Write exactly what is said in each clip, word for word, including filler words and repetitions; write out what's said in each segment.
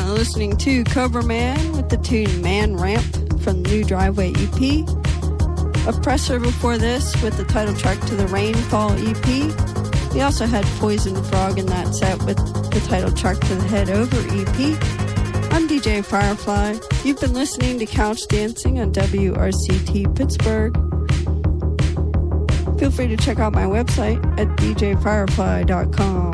currently listening to Cobra Man with the tune Man Ramp from the new Driveway E P. Oppressor before this with the title track to the Rainfall E P. We also had Poison Frog in that set with the title track to the Head Over E P. I'm D J Firefly. You've been listening to Couch Dancing on W R C T Pittsburgh. Feel free to check out my website at d j firefly dot com.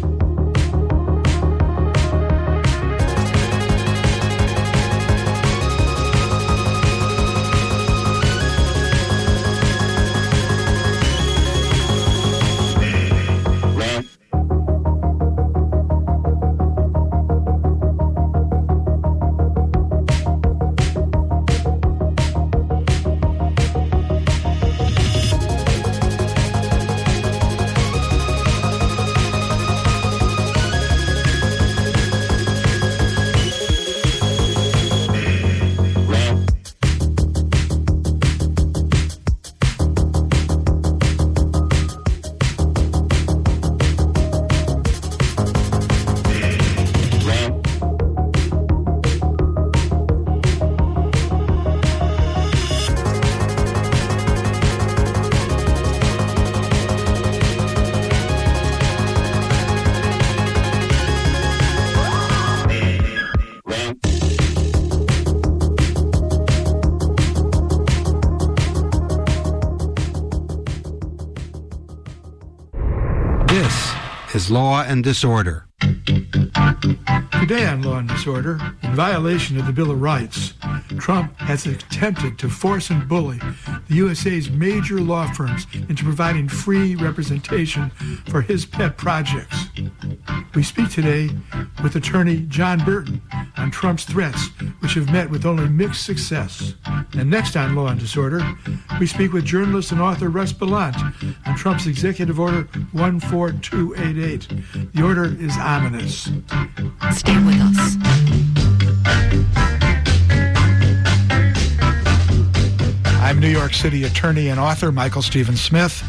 Law and Disorder. Today on Law and Disorder, in violation of the Bill of Rights, Trump has attempted to force and bully the U S A's major law firms into providing free representation for his pet projects. We speak today with attorney John Burton on Trump's threats, which have met with only mixed success. And next on Law and Disorder, we speak with journalist and author Russ Belant on Trump's Executive Order one four two eight eight. The order is ominous. Stay with us. I'm New York City attorney and author Michael Stephen Smith.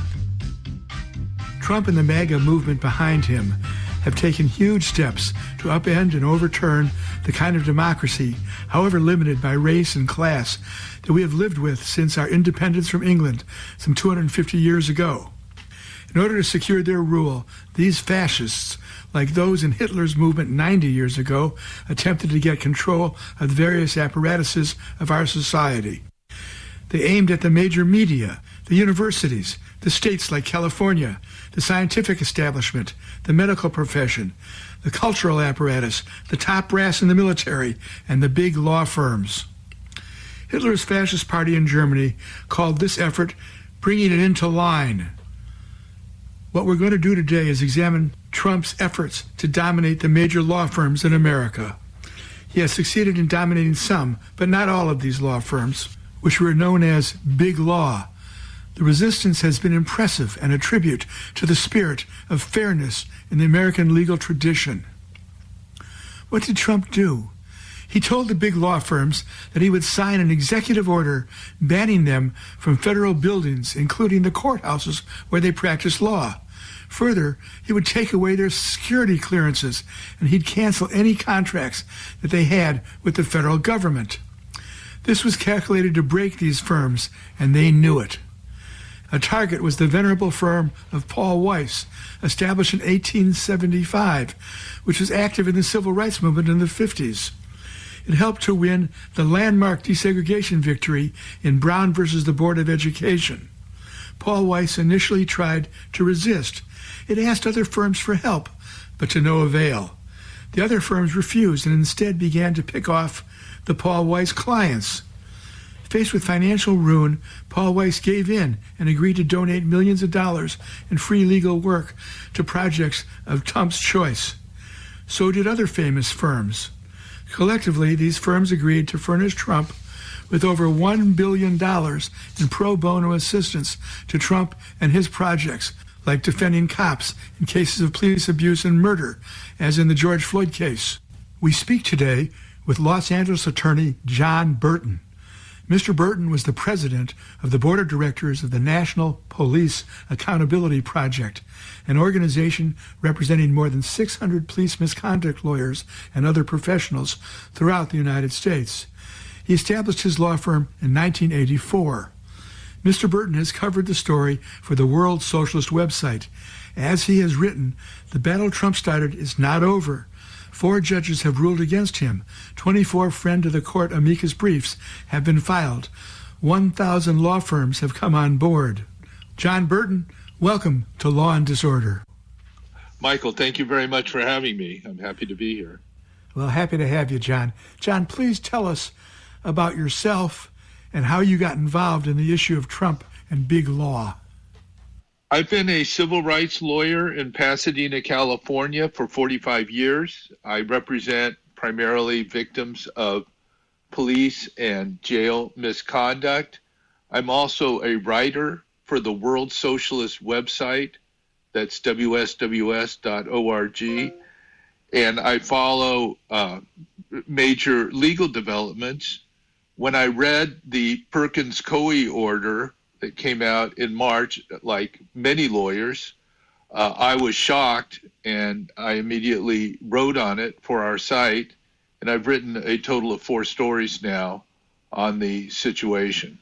Trump and the MAGA movement behind him have taken huge steps to upend and overturn the kind of democracy, however limited by race and class, that we have lived with since our independence from England some two hundred fifty years ago. In order to secure their rule, these fascists, like those in Hitler's movement ninety years ago, attempted to get control of the various apparatuses of our society. They aimed at the major media, the universities, the states like California, the scientific establishment, the medical profession, the cultural apparatus, the top brass in the military, and the big law firms. Hitler's fascist party in Germany called this effort bringing it into line. What we're going to do today is examine Trump's efforts to dominate the major law firms in America. He has succeeded in dominating some, but not all of these law firms, which were known as Big Law. The resistance has been impressive and a tribute to the spirit of fairness in the American legal tradition. What did Trump do? He told the big law firms that he would sign an executive order banning them from federal buildings, including the courthouses where they practice law. Further, he would take away their security clearances, and he'd cancel any contracts that they had with the federal government. This was calculated to break these firms, and they knew it. A target was the venerable firm of Paul Weiss, established in eighteen seventy-five, which was active in the civil rights movement in the fifties. It helped to win the landmark desegregation victory in Brown versus the Board of Education. Paul Weiss initially tried to resist. It asked other firms for help, but to no avail. The other firms refused and instead began to pick off the Paul Weiss clients. Faced with financial ruin, Paul Weiss gave in and agreed to donate millions of dollars in free legal work to projects of Trump's choice. So did other famous firms. Collectively, these firms agreed to furnish Trump with over one billion dollars in pro bono assistance to Trump and his projects, like defending cops in cases of police abuse and murder, as in the George Floyd case. We speak today with Los Angeles attorney John Burton. Mister Burton was the president of the board of directors of the National Police Accountability Project, an organization representing more than six hundred police misconduct lawyers and other professionals throughout the United States. He established his law firm in nineteen eighty-four. Mister Burton has covered the story for the World Socialist website. As he has written, the battle Trump started is not over. Four judges have ruled against him. twenty-four friend to the court amicus briefs have been filed. one thousand law firms have come on board. John Burton, welcome to Law and Disorder. Michael, thank you very much for having me. I'm happy to be here. Well, happy to have you, John. John, please tell us about yourself and how you got involved in the issue of Trump and big law. I've been a civil rights lawyer in Pasadena, California for forty-five years. I represent primarily victims of police and jail misconduct. I'm also a writer for the World Socialist website. That's W S W S dot org. And I follow uh, major legal developments. When I read the Perkins-Coie order that came out in March, like many lawyers, uh, I was shocked, and I immediately wrote on it for our site, and I've written a total of four stories now on the situation.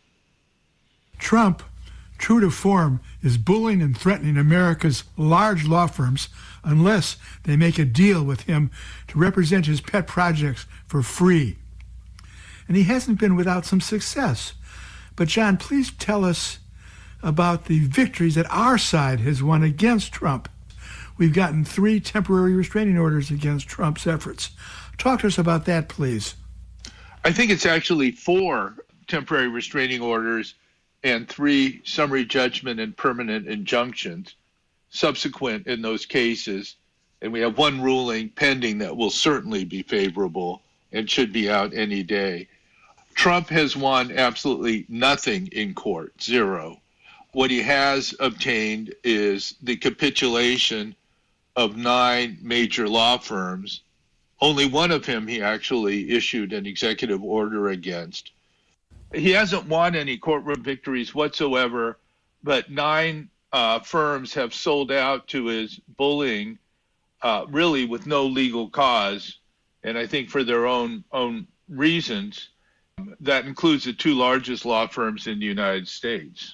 Trump, true to form, is bullying and threatening America's large law firms unless they make a deal with him to represent his pet projects for free. And he hasn't been without some success. But John, please tell us about the victories that our side has won against Trump. We've gotten three temporary restraining orders against Trump's efforts. Talk to us about that, please. I think it's actually four temporary restraining orders and three summary judgment and permanent injunctions subsequent in those cases. And we have one ruling pending that will certainly be favorable and should be out any day. Trump has won absolutely nothing in court, zero. What he has obtained is the capitulation of nine major law firms. Only one of them he actually issued an executive order against. He hasn't won any courtroom victories whatsoever, but nine uh, firms have sold out to his bullying, uh, really with no legal cause, and I think for their own own reasons. That includes the two largest law firms in the United States.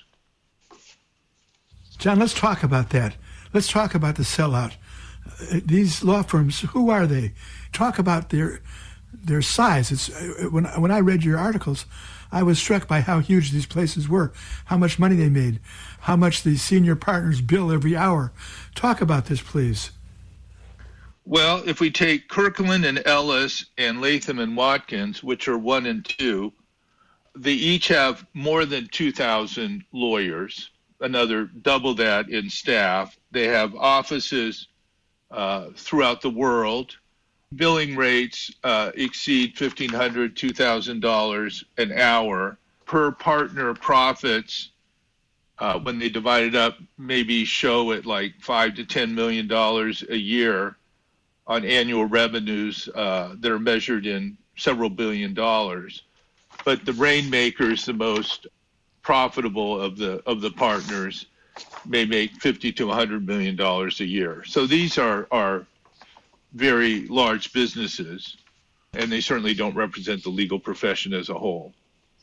John, let's talk about that. Let's talk about the sellout. Uh, these law firms, who are they? Talk about their their size. It's uh, when when I read your articles, I was struck by how huge these places were, how much money they made, how much the senior partners bill every hour. Talk about this, please. Well, if we take Kirkland and Ellis and Latham and Watkins, which are one and two, they each have more than two thousand lawyers, another double that in staff. They have offices uh, throughout the world. Billing rates uh, exceed fifteen hundred dollars, two thousand dollars an hour. Per partner profits, uh, when they divide it up, maybe show at like five to ten million dollars a year on annual revenues uh, that are measured in several billion dollars. But the Rainmakers, the most profitable of the of the partners, may make fifty to one hundred million dollars a year. So these are, are very large businesses, and they certainly don't represent the legal profession as a whole.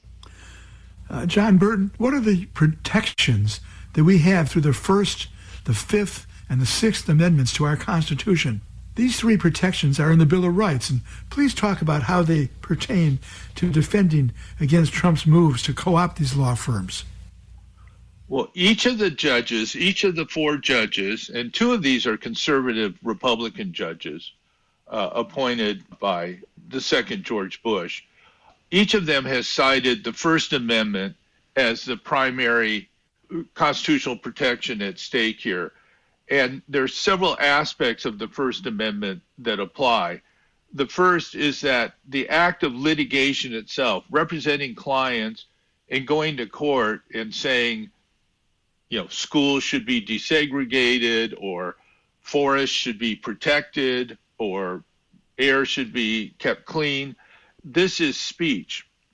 Uh, John Burton, what are the protections that we have through the First, the Fifth, and the Sixth Amendments to our Constitution? These three protections are in the Bill of Rights, and please talk about how they pertain to defending against Trump's moves to co-opt these law firms. Well, each of the judges, each of the four judges, and two of these are conservative Republican judges uh, appointed by the second George Bush, each of them has cited the First Amendment as the primary constitutional protection at stake here. And there's several aspects of the First Amendment that apply. The first is that the act of litigation itself, representing clients and going to court and saying, you know, schools should be desegregated, or forests should be protected, or air should be kept clean. This is speech.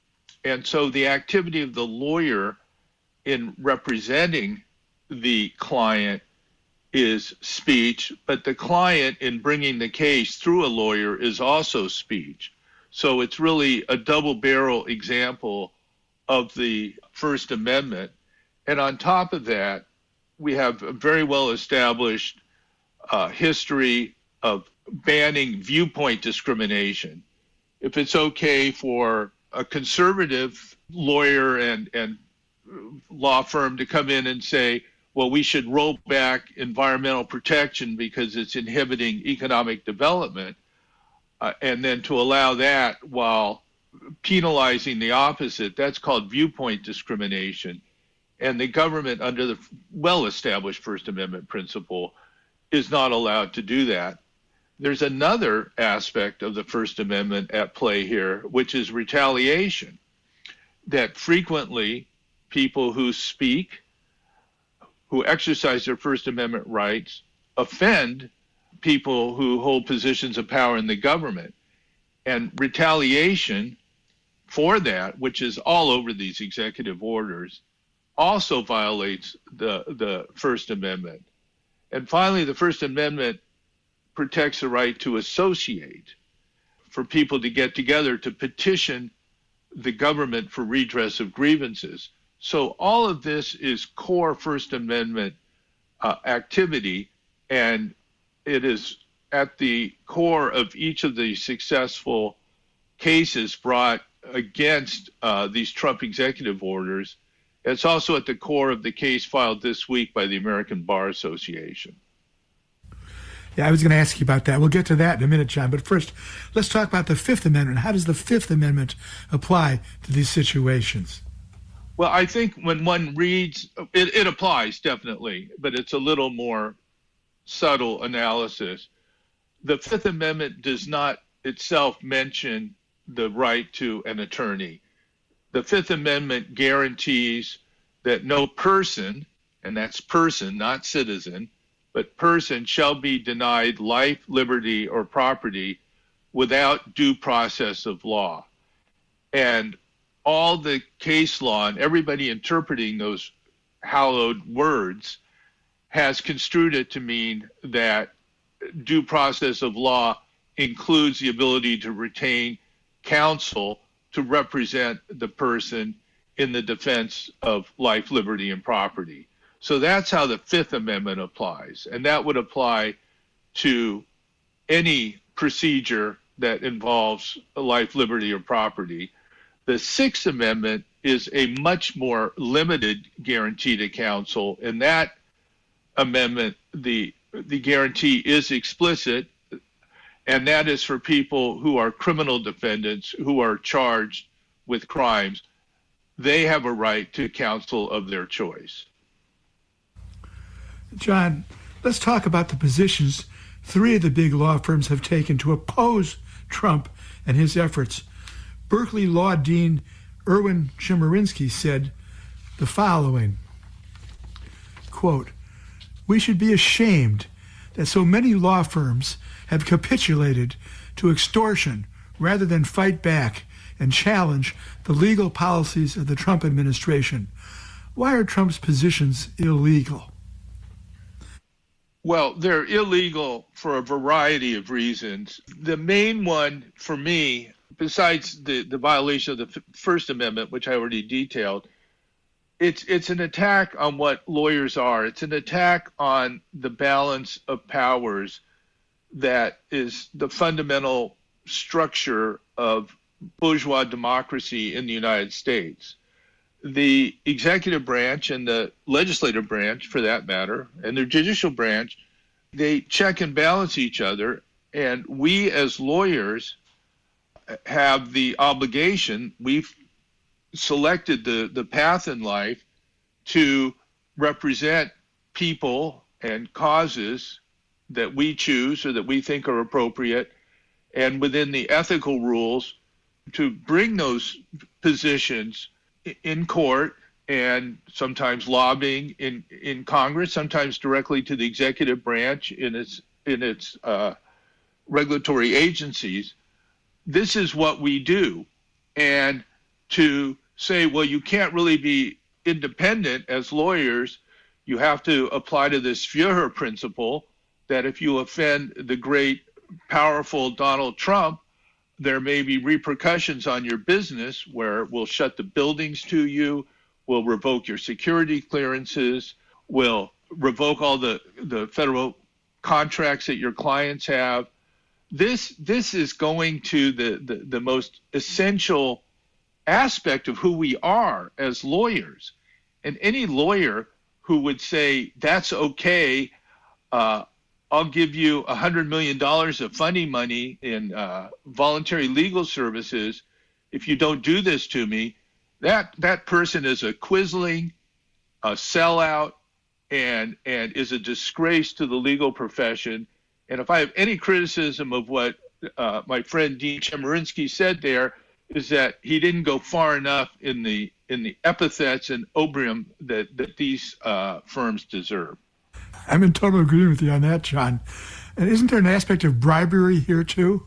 And so the activity of the lawyer in representing the client is speech, but the client in bringing the case through a lawyer is also speech. So it's really a double barrel example of the First Amendment. And on top of that, we have a very well established uh, history of banning viewpoint discrimination. If it's okay for a conservative lawyer and, and law firm to come in and say, well, we should roll back environmental protection because it's inhibiting economic development, uh, and then to allow that while penalizing the opposite, that's called viewpoint discrimination. And the government, under the well-established First Amendment principle, is not allowed to do that. There's another aspect of the First Amendment at play here, which is retaliation, that frequently people who speak, who exercise their First Amendment rights, offend people who hold positions of power in the government. And retaliation for that, which is all over these executive orders, also violates the, the First Amendment. And finally, the First Amendment protects the right to associate, for people to get together to petition the government for redress of grievances. So all of this is core First Amendment uh, activity, and it is at the core of each of the successful cases brought against uh, these Trump executive orders. It's also at the core of the case filed this week by the American Bar Association. Yeah, I was going to ask you about that. We'll get to that in a minute, John. But first, let's talk about the Fifth Amendment. How does the Fifth Amendment apply to these situations? Well, I think when one reads, it, it applies definitely, but it's a little more subtle analysis. The Fifth Amendment does not itself mention the right to an attorney. The Fifth Amendment guarantees that no person, and that's person, not citizen, but person shall be denied life, liberty, or property without due process of law. And all the case law and everybody interpreting those hallowed words has construed it to mean that due process of law includes the ability to retain counsel to represent the person in the defense of life, liberty, and property. So that's how the Fifth Amendment applies. And that would apply to any procedure that involves life, liberty, or property. The Sixth Amendment is a much more limited guarantee to counsel. In that amendment, the, the guarantee is explicit, and that is for people who are criminal defendants who are charged with crimes. They have a right to counsel of their choice. John, let's talk about the positions three of the big law firms have taken to oppose Trump and his efforts. Berkeley Law Dean Erwin Chemerinsky said the following, quote, "We should be ashamed that so many law firms have capitulated to extortion rather than fight back and challenge the legal policies of the Trump administration. Why are Trump's positions illegal?" Well, they're illegal for a variety of reasons. The main one for me, besides the, the violation of the First Amendment, which I already detailed, it's it's an attack on what lawyers are. It's an attack on the balance of powers that is the fundamental structure of bourgeois democracy in the United States. The executive branch and the legislative branch, for that matter, and the judicial branch, they check and balance each other. And we as lawyers have the obligation, we've selected the, the path in life to represent people and causes that we choose or that we think are appropriate, and within the ethical rules to bring those positions in court and sometimes lobbying in, in Congress, sometimes directly to the executive branch in its in its uh, regulatory agencies. This is what we do. And to say, well, you can't really be independent as lawyers. You have to apply to this Führer principle that if you offend the great, powerful Donald Trump, there may be repercussions on your business where we'll shut the buildings to you, we'll revoke your security clearances, we'll revoke all the, the federal contracts that your clients have. This this is going to the, the, the most essential aspect of who we are as lawyers. And any lawyer who would say, that's okay, uh, I'll give you one hundred million dollars of funding money in uh, voluntary legal services if you don't do this to me, that that person is a quisling, a sellout, and and is a disgrace to the legal profession. And if I have any criticism of what uh, my friend Dean Chemerinsky said there, is that he didn't go far enough in the in the epithets and opprobrium that, that these uh, firms deserve. I'm in total agreement with you on that, John. And isn't there an aspect of bribery here, too?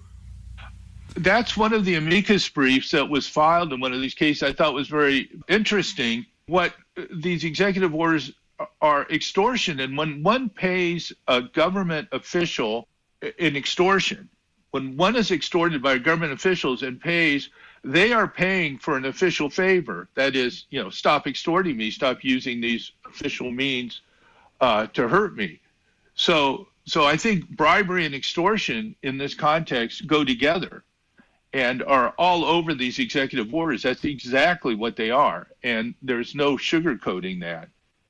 That's one of the amicus briefs that was filed in one of these cases I thought was very interesting. What these executive orders are extortion. And when one pays a government official in extortion, when one is extorted by government officials and pays, they are paying for an official favor. That is, you know, stop extorting me, stop using these official means Uh, to hurt me. So so I think bribery and extortion in this context go together and are all over these executive orders. That's exactly what they are. And there's no sugarcoating that.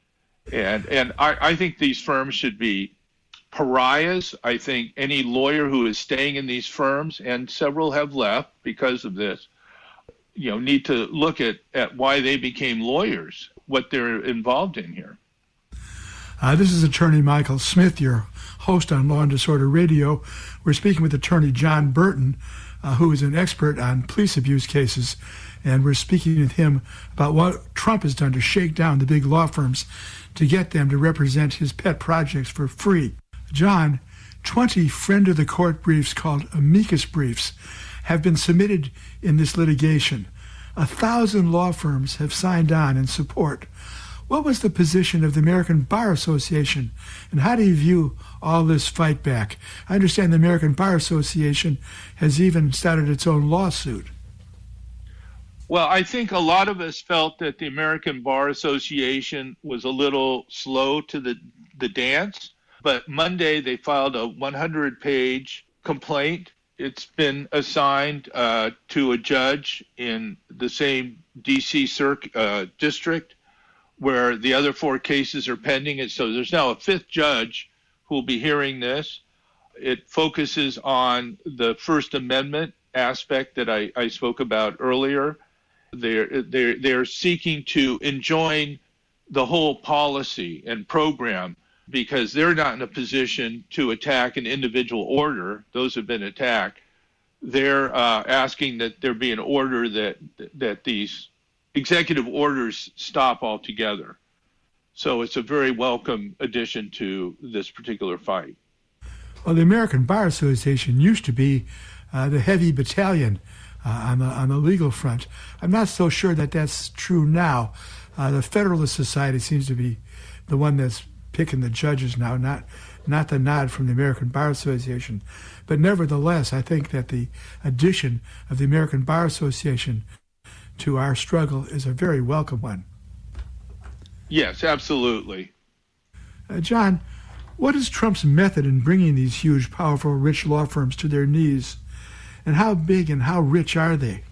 And and I, I think these firms should be pariahs. I think any lawyer who is staying in these firms, and several have left because of this, you know, need to look at, at why they became lawyers, what they're involved in here. Uh, this is Attorney Michael Smith, your host on Law and Disorder Radio. We're speaking with Attorney John Burton, uh, who is an expert on police abuse cases, and we're speaking with him about what Trump has done to shake down the big law firms to get them to represent his pet projects for free. John, twenty friend of the court briefs called amicus briefs have been submitted in this litigation. A thousand law firms have signed on in support. What was the position of the American Bar Association, and how do you view all this fight back? I understand the American Bar Association has even started its own lawsuit. Well, I think a lot of us felt that the American Bar Association was a little slow to the, the dance, but Monday they filed a one hundred page complaint. It's been assigned uh, to a judge in the same D C circ, uh, district where the other four cases are pending. And so there's now a fifth judge who will be hearing this. It focuses on the First Amendment aspect that I, I spoke about earlier. They're, they're, they're seeking to enjoin the whole policy and program because they're not in a position to attack an individual order. Those have been attacked. They're uh, asking that there be an order that that these executive orders stop altogether. So it's a very welcome addition to this particular fight. Well, the American Bar Association used to be uh, the heavy battalion uh, on the on the legal front. I'm not so sure that that's true now. Uh, the Federalist Society seems to be the one that's picking the judges now, not not the nod from the American Bar Association. But nevertheless, I think that the addition of the American Bar Association to our struggle is a very welcome one. Yes, absolutely. Uh, John, what is Trump's method in bringing these huge, powerful, rich law firms to their knees? And how big and how rich are they?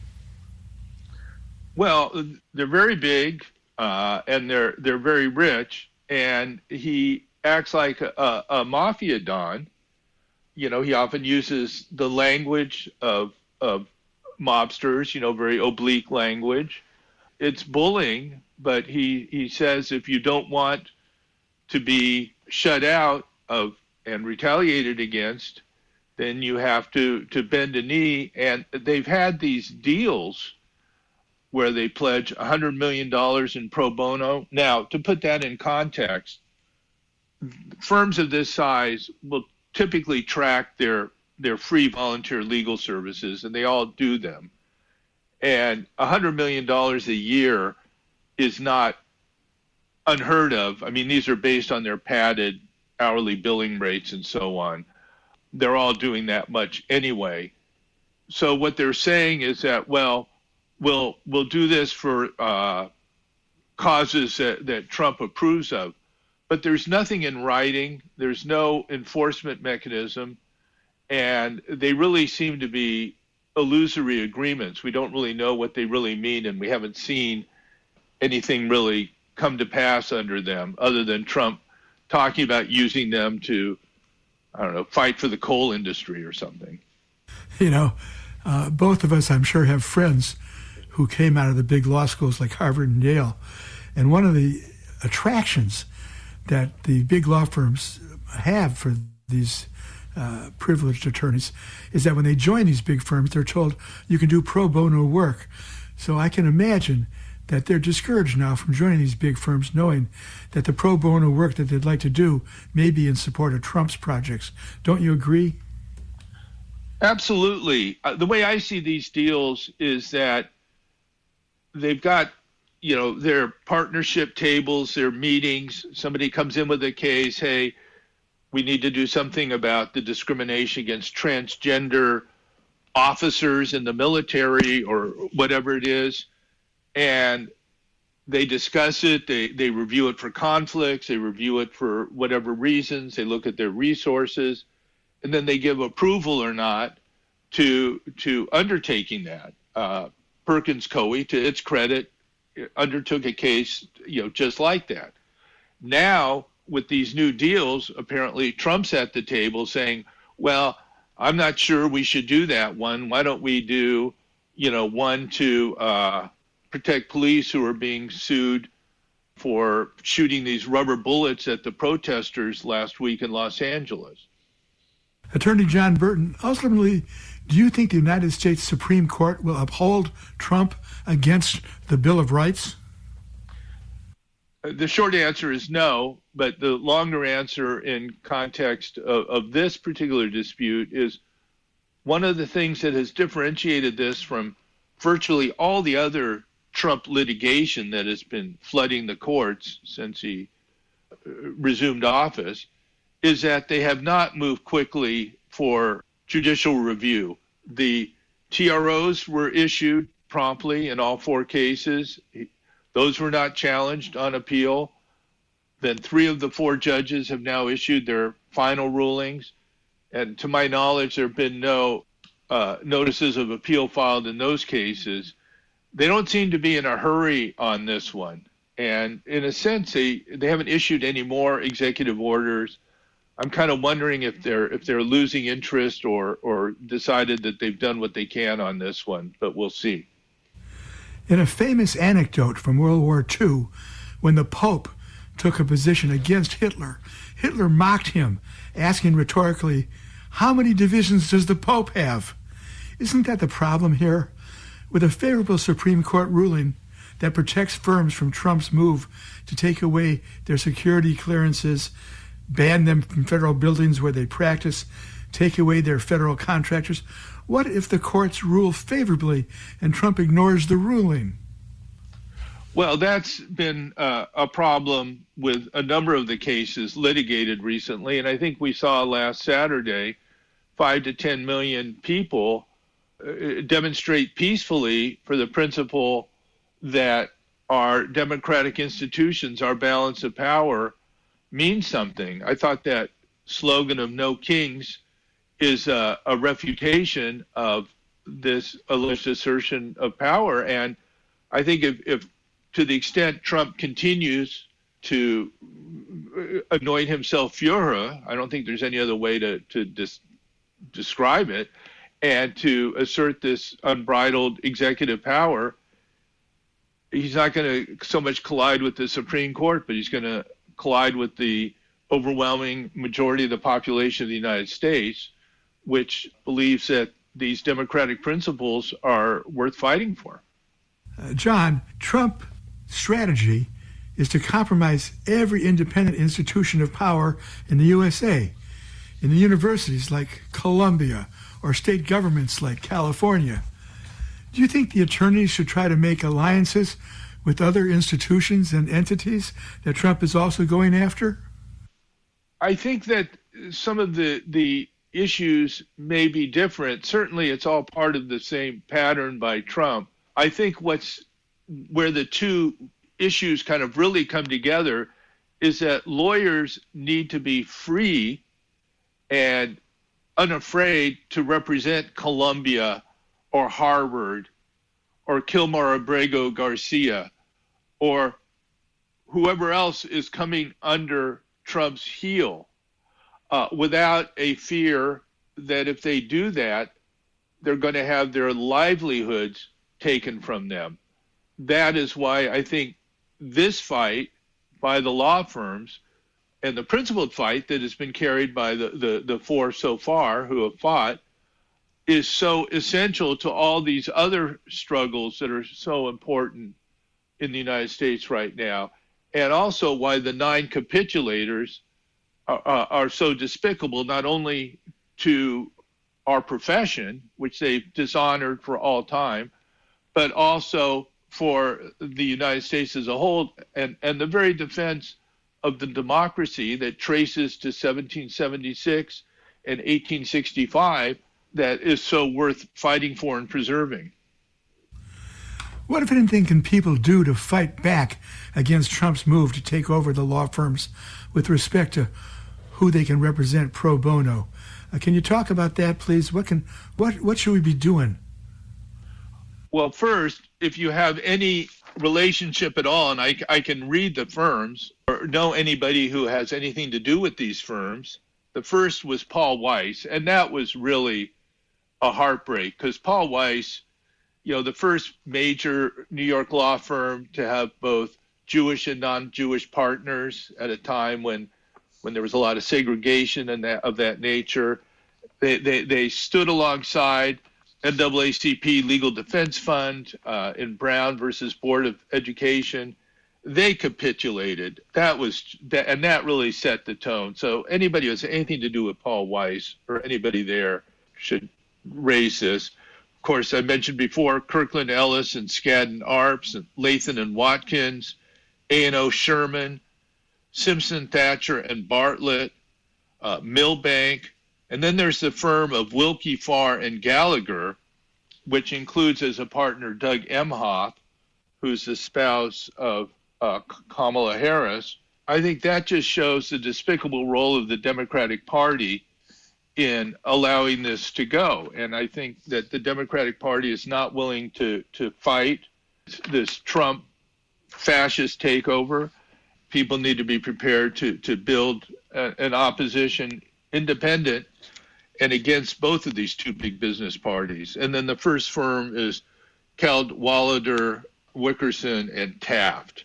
Well, they're very big uh, and they're they're very rich. And he acts like a, a mafia don. You know, he often uses the language of of mobsters, you know, very oblique language. It's bullying, but he, he says if you don't want to be shut out of and retaliated against, then you have to, to bend a knee. And they've had these deals where they pledge one hundred million dollars in pro bono. Now, to put that in context, firms of this size will typically track their their free volunteer legal services, and they all do them. And one hundred million dollars a year is not unheard of. I mean, these are based on their padded hourly billing rates and so on. They're all doing that much anyway. So what they're saying is that, well, we'll we'll do this for uh, causes that, that Trump approves of. But there's nothing in writing. There's no enforcement mechanism. And they really seem to be illusory agreements. We don't really know what they really mean, and we haven't seen anything really come to pass under them other than Trump talking about using them to, I don't know, fight for the coal industry or something. You know, uh, both of us, I'm sure, have friends who came out of the big law schools like Harvard and Yale. And one of the attractions that the big law firms have for these uh, privileged attorneys is that when they join these big firms, they're told you can do pro bono work. So I can imagine that they're discouraged now from joining these big firms, knowing that the pro bono work that they'd like to do may be in support of Trump's projects. Don't you agree? Absolutely. Uh, the way I see these deals is that they've got, you know, their partnership tables, their meetings. Somebody comes in with a case, hey, we need to do something about the discrimination against transgender officers in the military or whatever it is. And they discuss it, they, they review it for conflicts, they review it for whatever reasons, they look at their resources, and then they give approval or not to to undertaking that. Uh, Perkins Coie, to its credit, undertook a case, you know, just like that. Now, with these new deals, apparently Trump's at the table saying, well, I'm not sure we should do that one. Why don't we do, you know, one to uh, protect police who are being sued for shooting these rubber bullets at the protesters last week in Los Angeles. Attorney John Burton, ultimately, do you think the United States Supreme Court will uphold Trump against the Bill of Rights? The short answer is no, but the longer answer in context of, of this particular dispute is one of the things that has differentiated this from virtually all the other Trump litigation that has been flooding the courts since he resumed office is that they have not moved quickly for judicial review. The T R Os were issued promptly in all four cases. Those were not challenged on appeal. Then three of the four judges have now issued their final rulings. And to my knowledge, there have been no uh, notices of appeal filed in those cases. They don't seem to be in a hurry on this one. And in a sense, they, they haven't issued any more executive orders. I'm kind of wondering if they're if they're losing interest or or decided that they've done what they can on this one, but we'll see. In a famous anecdote from World War Two, when the Pope took a position against Hitler, Hitler mocked him, asking rhetorically, how many divisions does the Pope have? Isn't that the problem here? With a favorable Supreme Court ruling that protects firms from Trump's move to take away their security clearances, ban them from federal buildings where they practice, take away their federal contractors, what if the courts rule favorably and Trump ignores the ruling? Well, that's been uh, a problem with a number of the cases litigated recently. And I think we saw last Saturday, five to ten million people uh, demonstrate peacefully for the principle that our democratic institutions, our balance of power, means something. I thought that slogan of no kings is a, a refutation of this alleged assertion of power. And I think if, if to the extent Trump continues to anoint himself Führer, I don't think there's any other way to, to dis, describe it, and to assert this unbridled executive power, he's not going to so much collide with the Supreme Court, but he's going to collide with the overwhelming majority of the population of the United States, which believes that these democratic principles are worth fighting for. Uh, John, Trump's strategy is to compromise every independent institution of power in the U S A, in the universities like Columbia or state governments like California. Do Do you think the attorneys should try to make alliances with other institutions and entities that Trump is also going after? I think that some of the the issues may be different. Certainly, it's all part of the same pattern by Trump. I think what's where the two issues kind of really come together is that lawyers need to be free and unafraid to represent Columbia or Harvard or Kilmar Abrego Garcia or whoever else is coming under Trump's heel uh, without a fear that if they do that, they're going to have their livelihoods taken from them. That is why I think this fight by the law firms and the principled fight that has been carried by the, the, the four so far who have fought is so essential to all these other struggles that are so important in the United States right now, and also why the nine capitulators are, are, are so despicable, not only to our profession, which they've dishonored for all time, but also for the United States as a whole, and, and the very defense of the democracy that traces to seventeen seventy-six and eighteen sixty-five that is so worth fighting for and preserving. What, if anything, can people do to fight back against Trump's move to take over the law firms with respect to who they can represent pro bono? Uh, can you talk about that, please? What can what what should we be doing? Well, first, if you have any relationship at all, and I, I can read the firms or know anybody who has anything to do with these firms, the first was Paul Weiss, and that was really a heartbreak because Paul Weiss, you know, the first major New York law firm to have both Jewish and non-Jewish partners at a time when when there was a lot of segregation and that of that nature. They they, they stood alongside N double A C P Legal Defense Fund uh, in Brown versus Board of Education. They capitulated. That was that, and that really set the tone. So anybody who has anything to do with Paul Weiss or anybody there should raise this. Of course, I mentioned before Kirkland Ellis and Skadden Arps and Latham and Watkins, A and O Sherman, Simpson Thatcher and Bartlett, uh, Milbank. And then there's the firm of Wilkie Farr and Gallagher, which includes as a partner Doug Emhoff, who's the spouse of uh, Kamala Harris. I think that just shows the despicable role of the Democratic Party in allowing this to go. And I think that the Democratic Party is not willing to, to fight this Trump fascist takeover. People need to be prepared to, to build a, an opposition independent and against both of these two big business parties. And then the first firm is Cadwalader, Wickerson, and Taft.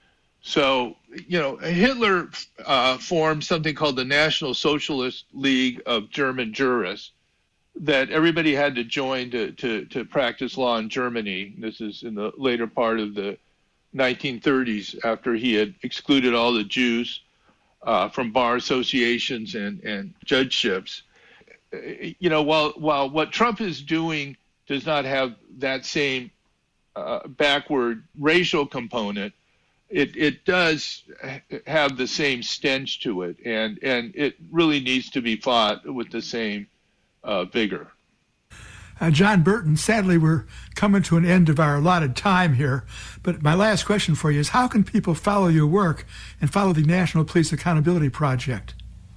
So, you know, Hitler uh, formed something called the National Socialist League of German Jurists that everybody had to join to, to, to practice law in Germany. This is in the later part of the nineteen thirties after he had excluded all the Jews Uh, from bar associations and, and judgeships. You know, while while what Trump is doing does not have that same uh, backward racial component, it, it does have the same stench to it, and, and it really needs to be fought with the same uh, vigor. Uh, John Burton, sadly, we're coming to an end of our allotted time here, but my last question for you is how can people follow your work and follow the National Police Accountability Project?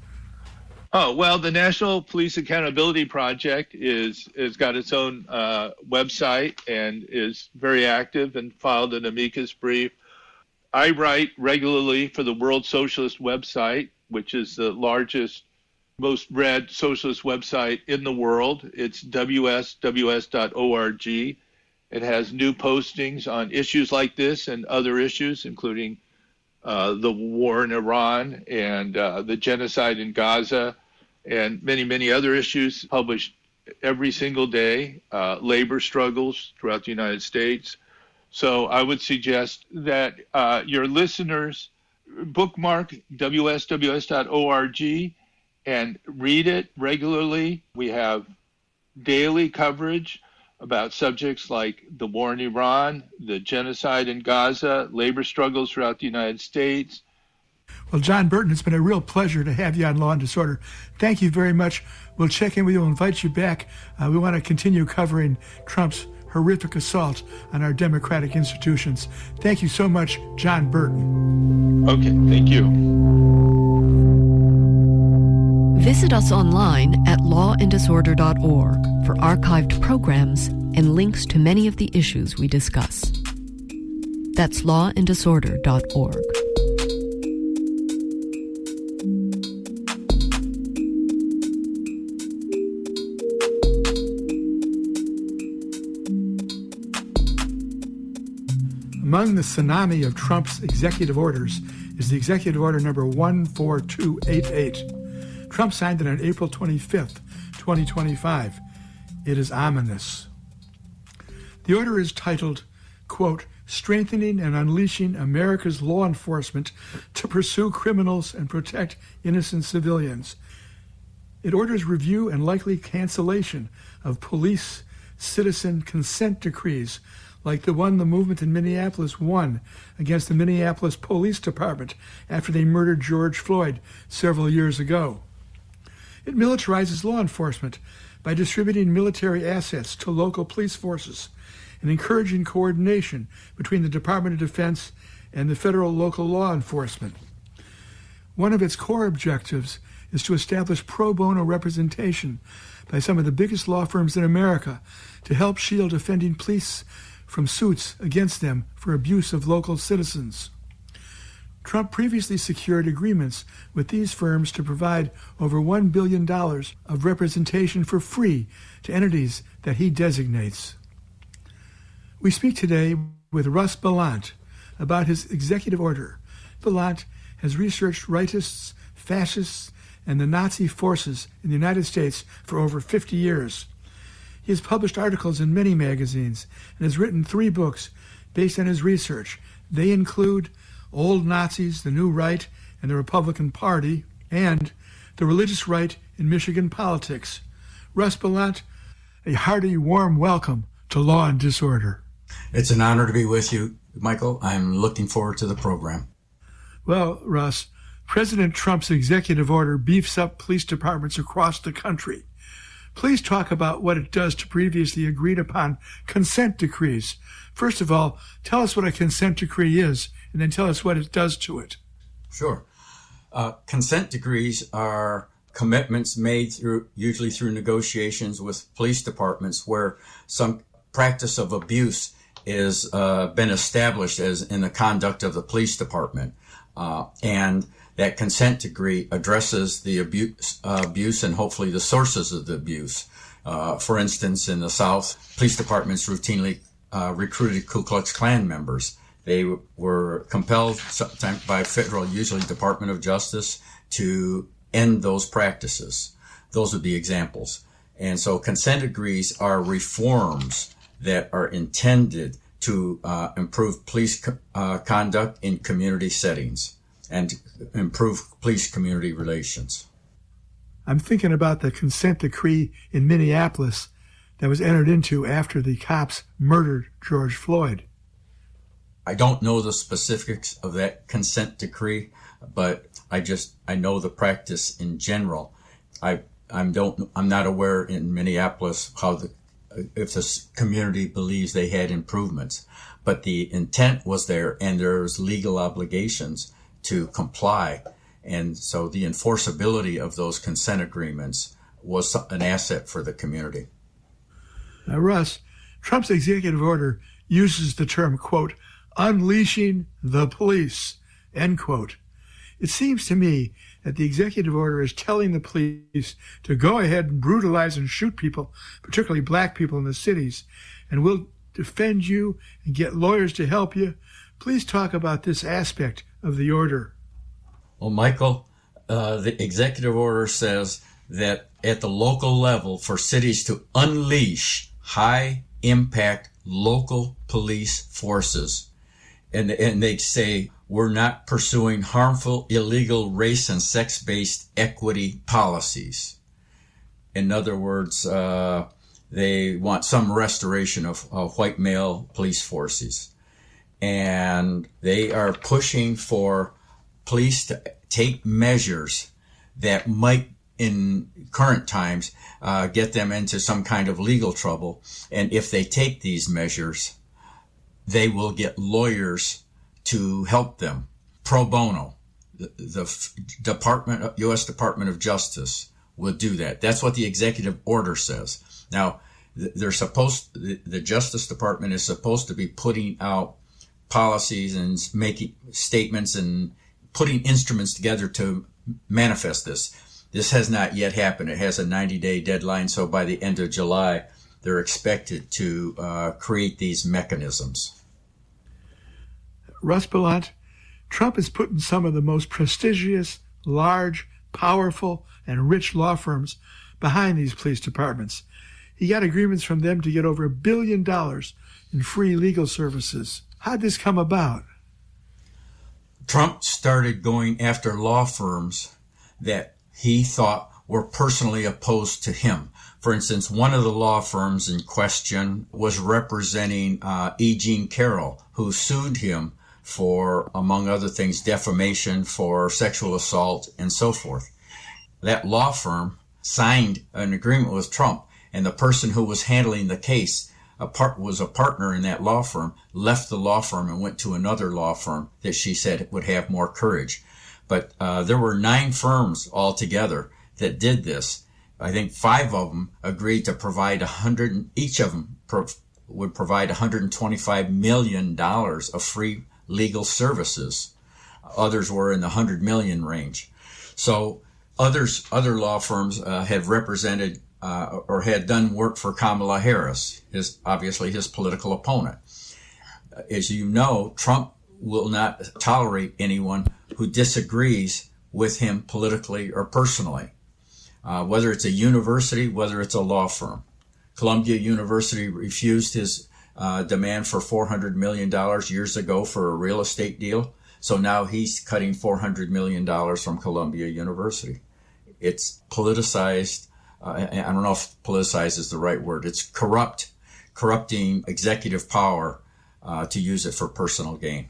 Oh, well, the National Police Accountability Project is has got its own uh, website and is very active and filed an amicus brief. I write regularly for the World Socialist website, which is the largest, most read socialist website in the world. It's w s w s dot org. It has new postings on issues like this and other issues, including uh, the war in Iran and uh, the genocide in Gaza and many, many other issues published every single day, uh, labor struggles throughout the United States. So I would suggest that uh, your listeners bookmark w s w s dot org and read it regularly. We have daily coverage about subjects like the war in Iran, the genocide in Gaza, labor struggles throughout the United States. Well, John Burton, it's been a real pleasure to have you on Law and Disorder. Thank you very much. We'll check in with you. We'll invite you back. Uh, we want to continue covering Trump's horrific assault on our democratic institutions. Thank you so much, John Burton. Okay, thank you. Visit us online at law and disorder dot org for archived programs and links to many of the issues we discuss. That's law and disorder dot org. Among the tsunami of Trump's executive orders is the executive order number one four two eight eight. Trump signed it on April twenty-fifth, twenty twenty-five. It is ominous. The order is titled, quote, Strengthening and Unleashing America's Law Enforcement to Pursue Criminals and Protect Innocent Civilians. It orders review and likely cancellation of police citizen consent decrees like the one the movement in Minneapolis won against the Minneapolis Police Department after they murdered George Floyd several years ago. It militarizes law enforcement by distributing military assets to local police forces and encouraging coordination between the Department of Defense and the federal local law enforcement. One of its core objectives is to establish pro bono representation by some of the biggest law firms in America to help shield offending police from suits against them for abuse of local citizens. Trump previously secured agreements with these firms to provide over one billion dollars of representation for free to entities that he designates. We speak today with Russ Ballant about his executive order. Ballant has researched rightists, fascists, and the Nazi forces in the United States for over fifty years. He has published articles in many magazines and has written three books based on his research. They include Old Nazis, the New Right, and the Republican Party, and The Religious Right in Michigan Politics. Russ Ballant, a hearty, warm welcome to Law and Disorder. It's an honor to be with you, Michael. I'm looking forward to the program. Well, Russ, President Trump's executive order beefs up police departments across the country. Please talk about what it does to previously agreed upon consent decrees. First of all, tell us what a consent decree is, and then tell us what it does to it. Sure. Uh, consent decrees are commitments made through, usually through negotiations with police departments where some practice of abuse is uh, been established as in the conduct of the police department. Uh, and that consent decree addresses the abuse, uh, abuse and hopefully the sources of the abuse. Uh, for instance, in the South, police departments routinely uh, recruited Ku Klux Klan members. They w- were compelled sometimes by federal, usually Department of Justice, to end those practices. Those would be examples. And so consent decrees are reforms that are intended to uh, improve police co- uh, conduct in community settings and improve police-community relations. I'm thinking about the consent decree in Minneapolis that was entered into after the cops murdered George Floyd. I don't know the specifics of that consent decree, but I just I know the practice in general. I I'm don't I'm not aware in Minneapolis how the if the community believes they had improvements, but the intent was there, and there's legal obligations to comply. And so the enforceability of those consent agreements was an asset for the community. Now, Russ, Trump's executive order uses the term, quote, unleashing the police, end quote. It seems to me that the executive order is telling the police to go ahead and brutalize and shoot people, particularly black people in the cities, and we'll defend you and get lawyers to help you. Please talk about this aspect of the order. Well, Michael, uh, the executive order says that at the local level for cities to unleash high-impact local police forces. And, and they say, we're not pursuing harmful, illegal, race and sex-based equity policies. In other words, uh, they want some restoration of, of white male police forces. And they are pushing for police to take measures that might, in current times, uh, get them into some kind of legal trouble. And if they take these measures, they will get lawyers to help them pro bono. The, the Department, U S Department of Justice will do that. That's what the executive order says. Now, they're supposed, the, the Justice Department is supposed to be putting out policies and making statements and putting instruments together to manifest this. This has not yet happened. It has a ninety-day deadline, so by the end of July, they're expected to uh, create these mechanisms. Russ Ballant, Trump is putting some of the most prestigious, large, powerful, and rich law firms behind these police departments. He got agreements from them to get over a billion dollars in free legal services. How'd this come about? Trump started going after law firms that he thought were personally opposed to him. For instance, one of the law firms in question was representing uh, E. Jean Carroll, who sued him for, among other things, defamation for sexual assault and so forth. That law firm signed an agreement with Trump, and the person who was handling the case a part, was a partner in that law firm, left the law firm and went to another law firm that she said would have more courage. But uh, there were nine firms altogether that did this. I think five of them agreed to provide a hundred, each of them pro- would provide one hundred twenty-five million dollars of free legal services. Others were in the one hundred million range. So others, other law firms uh, had represented uh, or had done work for Kamala Harris, his obviously his political opponent. As you know, Trump will not tolerate anyone who disagrees with him politically or personally, uh, whether it's a university, whether it's a law firm. Columbia University refused his uh, demand for four hundred million dollars years ago for a real estate deal. So now he's cutting four hundred million dollars from Columbia University. It's politicized. Uh, I don't know if politicized is the right word. It's corrupt, corrupting executive power uh, to use it for personal gain.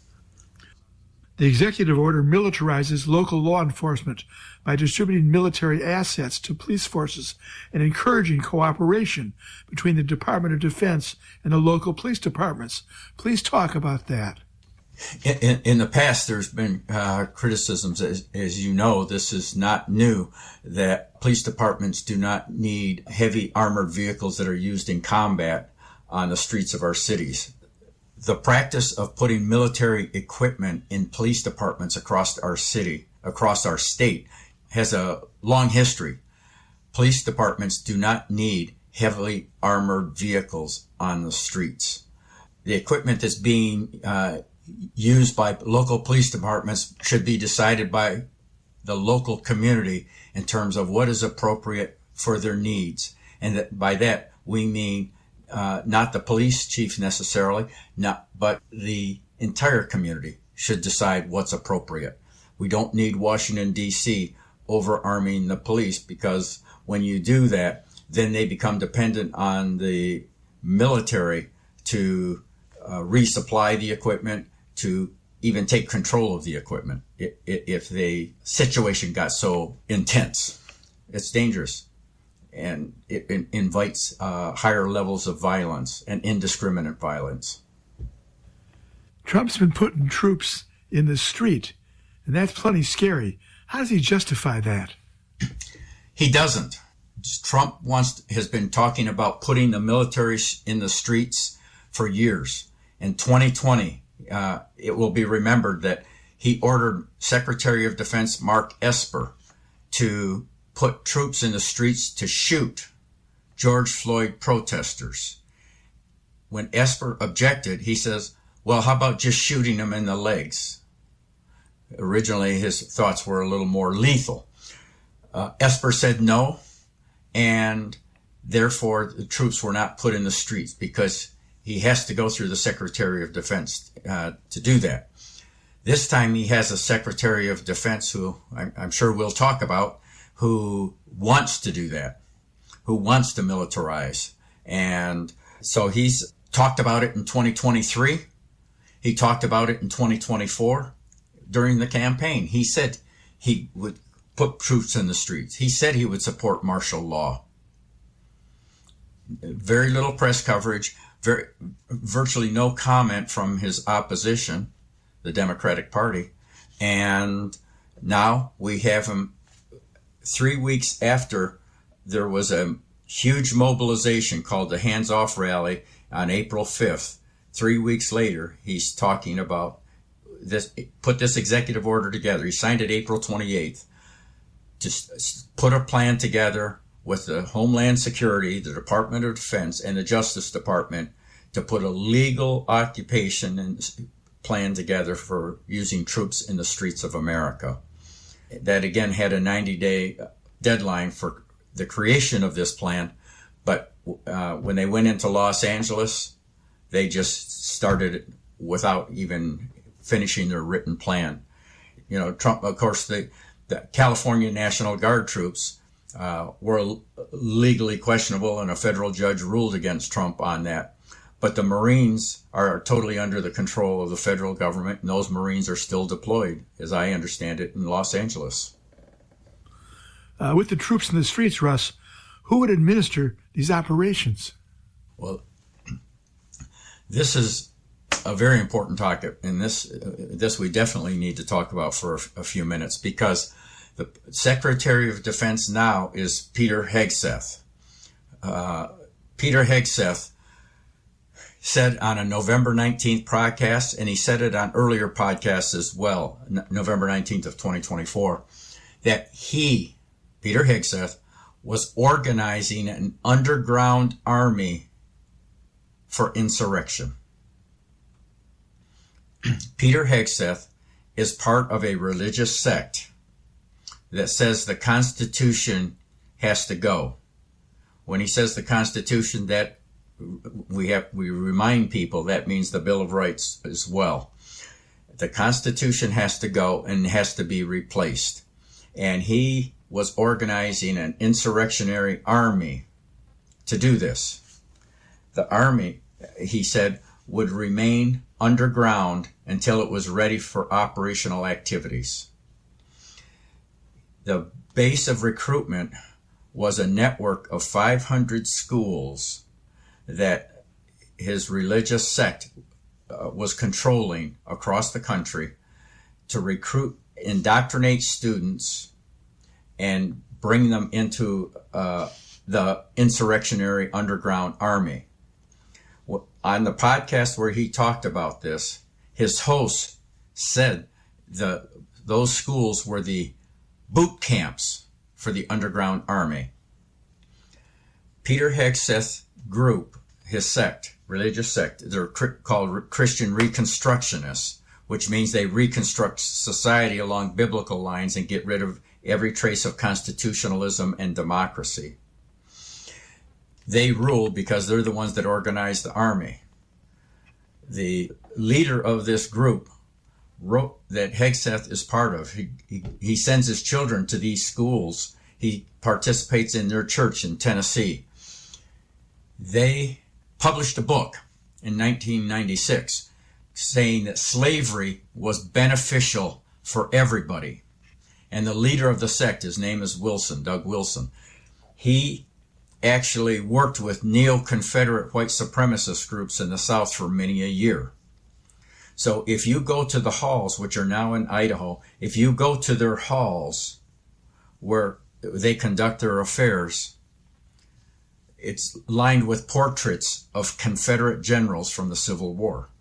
The executive order militarizes local law enforcement by distributing military assets to police forces and encouraging cooperation between the Department of Defense and the local police departments. Please talk about that. In, in, in the past, there's been uh, criticisms, as, as you know, this is not new, that police departments do not need heavy armored vehicles that are used in combat on the streets of our cities. The practice of putting military equipment in police departments across our city, across our state, has a long history. Police departments do not need heavily armored vehicles on the streets. The equipment that's being uh, used by local police departments should be decided by the local community in terms of what is appropriate for their needs. And that by that, we mean Uh, not the police chief necessarily, not, but the entire community should decide what's appropriate. We don't need Washington, D C over-arming the police, because when you do that, then they become dependent on the military to uh, resupply the equipment, to even take control of the equipment if the situation got so intense. It's dangerous. And it, it invites uh, higher levels of violence and indiscriminate violence. Trump's been putting troops in the street, and that's plenty scary. How does he justify that? He doesn't. Trump wants has been talking about putting the military in the streets for years. In twenty twenty, uh, it will be remembered that he ordered Secretary of Defense Mark Esper to put troops in the streets to shoot George Floyd protesters. When Esper objected, he says, well, how about just shooting them in the legs? Originally, his thoughts were a little more lethal. Uh, Esper said no, and therefore the troops were not put in the streets, because he has to go through the Secretary of Defense uh, to do that. This time he has a Secretary of Defense who I'm, I'm sure we'll talk about, who wants to do that, who wants to militarize. And so he's talked about it in twenty twenty-three. He talked about it in twenty twenty-four during the campaign. He said he would put troops in the streets. He said he would support martial law. Very little press coverage, very, virtually no comment from his opposition, the Democratic Party. And now we have him three weeks after there was a huge mobilization called the Hands Off Rally on April fifth. Three weeks later, he's talking about this, put this executive order together. He signed it April twenty-eighth. Just put a plan together with the Homeland Security, the Department of Defense, and the Justice Department to put a legal occupation and plan together for using troops in the streets of America. That again had a ninety-day deadline for the creation of this plan, but uh, when they went into Los Angeles, they just started without even finishing their written plan. You know, Trump, of course, the, the California National Guard troops uh, were legally questionable, and a federal judge ruled against Trump on that. But the Marines are totally under the control of the federal government, and those Marines are still deployed, as I understand it, in Los Angeles. Uh, with the troops in the streets, Russ, who would administer these operations? Well, this is a very important topic, and this uh, this we definitely need to talk about for a, a few minutes, because the Secretary of Defense now is Peter Hegseth. Uh, Peter Hegseth said on a November nineteenth podcast, and he said it on earlier podcasts as well, n- November nineteenth of twenty twenty-four, that he, Peter Hegseth, was organizing an underground army for insurrection. Peter Hegseth is part of a religious sect that says the Constitution has to go. When he says the Constitution, that we have we remind people that means the Bill of Rights as well. The Constitution has to go and has to be replaced. And he was organizing an insurrectionary army to do this. The army, he said, would remain underground until it was ready for operational activities. The base of recruitment was a network of five hundred schools that his religious sect uh, was controlling across the country to recruit, indoctrinate students, and bring them into uh, the insurrectionary underground army. On the podcast where he talked about this, his host said the those schools were the boot camps for the underground army. Peter Hegseth's group, his sect, religious sect, they're called Christian Reconstructionists, which means they reconstruct society along biblical lines and get rid of every trace of constitutionalism and democracy. They rule because they're the ones that organize the army. The leader of this group wrote that Hegseth is part of. He, he, he sends his children to these schools. He participates in their church in Tennessee. They published a book in nineteen ninety-six saying that slavery was beneficial for everybody. And the leader of the sect, his name is Wilson, Doug Wilson. He actually worked with neo-Confederate white supremacist groups in the South for many a year. So if you go to the halls, which are now in Idaho, if you go to their halls where they conduct their affairs, it's lined with portraits of Confederate generals from the Civil War.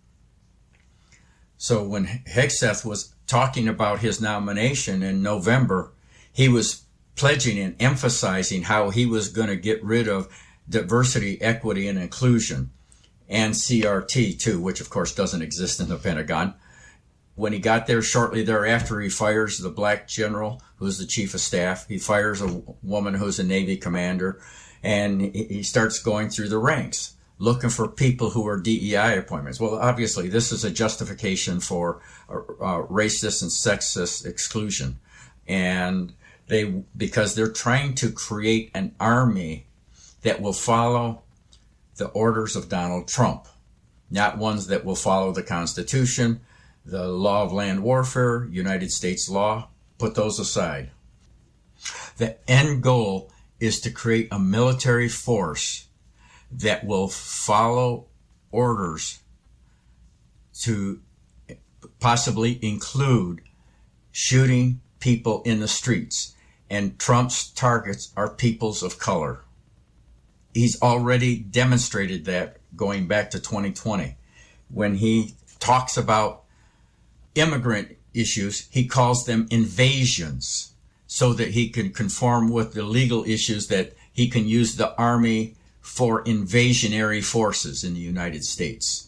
So when Hegseth was talking about his nomination in November, he was pledging and emphasizing how he was going to get rid of diversity, equity, and inclusion, and C R T too, which of course doesn't exist in the Pentagon. When he got there, shortly thereafter, he fires the black general who's the chief of staff. He fires a woman who's a Navy commander, and he starts going through the ranks, looking for people who are D E I appointments. Well, obviously, this is a justification for uh, uh, racist and sexist exclusion. And they, because they're trying to create an army that will follow the orders of Donald Trump, not ones that will follow the Constitution, the law of land warfare, United States law. Put those aside. The end goal is to create a military force that will follow orders to possibly include shooting people in the streets. And Trump's targets are peoples of color. He's already demonstrated that going back to twenty twenty. When he talks about immigrant issues, he calls them invasions so that he can conform with the legal issues that he can use the army for invasionary forces in the United States.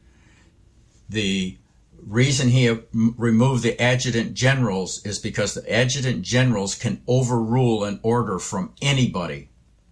The reason he removed the adjutant generals is because the adjutant generals can overrule an order from anybody,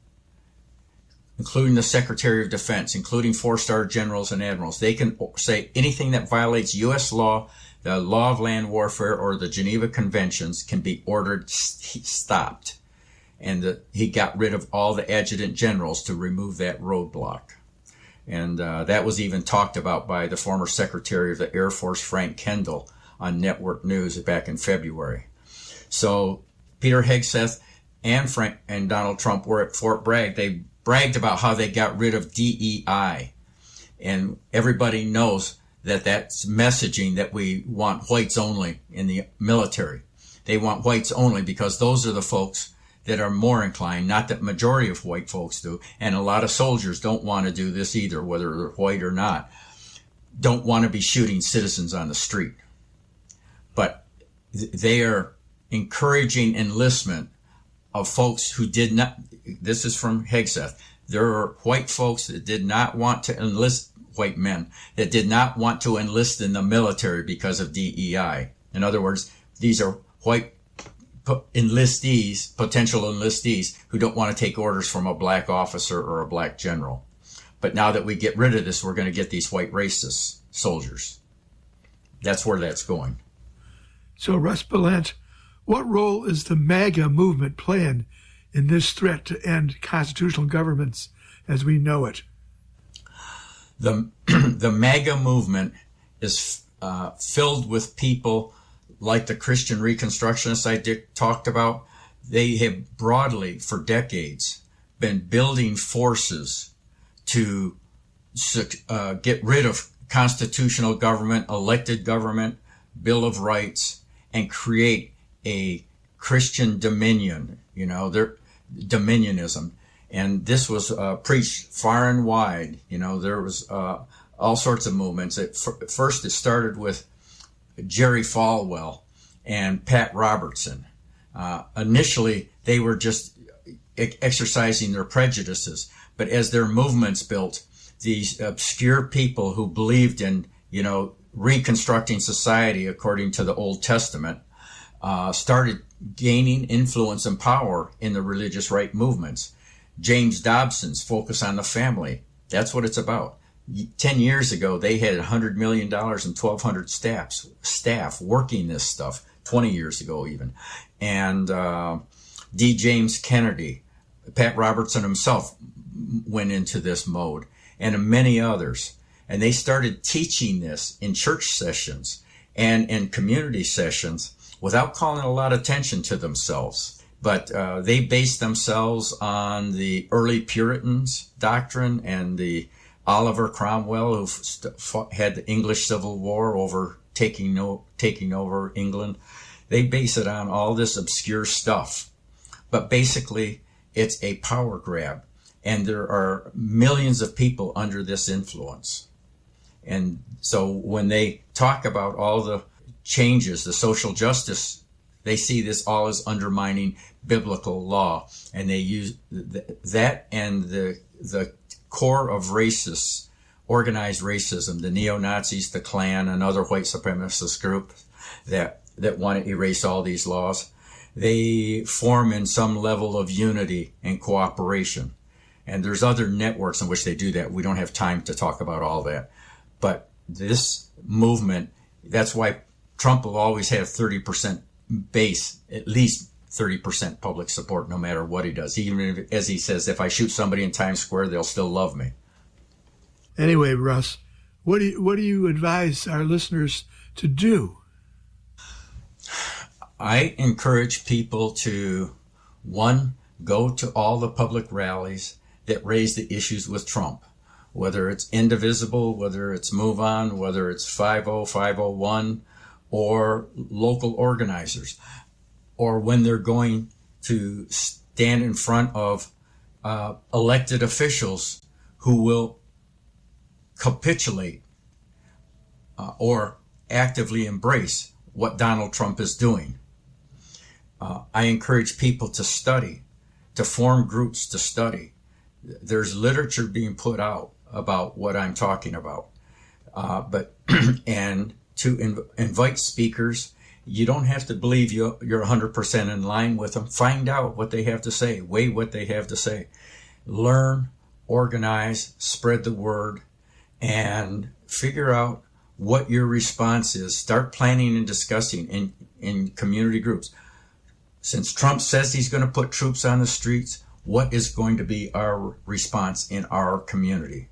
including the Secretary of Defense, including four-star generals and admirals. They can say anything that violates U S law, the law of land warfare, or the Geneva Conventions can be ordered stopped. And the, he got rid of all the adjutant generals to remove that roadblock. And uh, that was even talked about by the former Secretary of the Air Force, Frank Kendall, on Network News back in February. So Peter Hegseth and Frank and Donald Trump were at Fort Bragg. They bragged about how they got rid of D E I. And everybody knows that that's messaging that we want whites only in the military. They want whites only because those are the folks that are more inclined, not that majority of white folks do, and a lot of soldiers don't want to do this either, whether they're white or not, don't want to be shooting citizens on the street. But th- they are encouraging enlistment of folks who did not, this is from Hegseth, there are white folks that did not want to enlist, white men, that did not want to enlist in the military because of D E I. In other words, these are white enlistees, potential enlistees, who don't want to take orders from a black officer or a black general. But now that we get rid of this, we're going to get these white racist soldiers. That's where that's going. So, Russ Balint, what role is the MAGA movement playing in this threat to end constitutional governments as we know it? The, the MAGA movement is uh, filled with people like the Christian Reconstructionists I did, talked about. They have broadly, for decades, been building forces to uh, get rid of constitutional government, elected government, Bill of Rights, and create a Christian dominion, you know, their dominionism. And this was uh, preached far and wide. You know, there was uh, all sorts of movements. At f- first, it started with Jerry Falwell and Pat Robertson. Uh, initially, they were just e- exercising their prejudices. But as their movements built, these obscure people who believed in, you know, reconstructing society according to the Old Testament uh, started gaining influence and power in the religious right movements. James Dobson's focus on the family. That's what it's about. Ten years ago, they had one hundred million dollars and twelve hundred staffs, staff working this stuff, twenty years ago even. And uh, D. James Kennedy, Pat Robertson himself went into this mode, and many others. And they started teaching this in church sessions and in community sessions without calling a lot of attention to themselves. But uh, they based themselves on the early Puritans doctrine and the Oliver Cromwell, who st- fought, had the English Civil War over taking no, taking over England. They base it on all this obscure stuff. But basically, it's a power grab. And there are millions of people under this influence. And so when they talk about all the changes, the social justice, they see this all as undermining biblical law. And they use th- that and the the core of racists, organized racism, the neo-Nazis, the Klan, and other white supremacist groups that, that want to erase all these laws. They form in some level of unity and cooperation. And there's other networks in which they do that. We don't have time to talk about all that. But this movement, that's why Trump will always have thirty percent base, at least thirty percent public support no matter what he does. Even if, as he says, if I shoot somebody in Times Square, they'll still love me. Anyway, Russ, what do you, what do you advise our listeners to do? I encourage people to, one, go to all the public rallies that raise the issues with Trump, whether it's Indivisible, whether it's Move On, whether it's five oh five oh one, or local organizers, or when they're going to stand in front of uh, elected officials who will capitulate uh, or actively embrace what Donald Trump is doing. Uh, I encourage people to study, to form groups to study. There's literature being put out about what I'm talking about. Uh, but and to inv- invite speakers, you don't have to believe you're, you're one hundred percent in line with them. Find out what they have to say, weigh what they have to say. Learn, organize, spread the word, and figure out what your response is. Start planning and discussing in, in community groups. Since Trump says he's going to put troops on the streets, what is going to be our response in our community?